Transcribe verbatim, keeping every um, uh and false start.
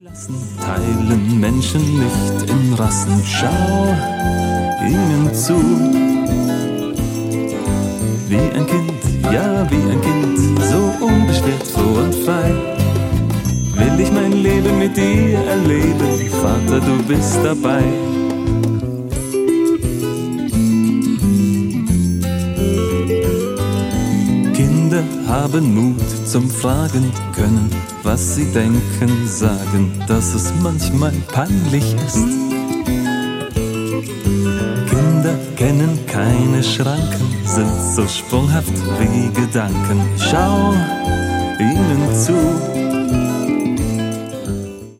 Lassen teilen Menschen nicht in Rassen, schau ihnen zu. Wie ein Kind, ja wie ein Kind, so unbeschwert, froh und frei. Will ich mein Leben mit dir erleben, Vater, du bist dabei. Kinder haben Mut zum Fragen können, was sie denken, sagen, dass es manchmal peinlich ist. Kinder kennen keine Schranken, sind so sprunghaft wie Gedanken. Schau ihnen zu.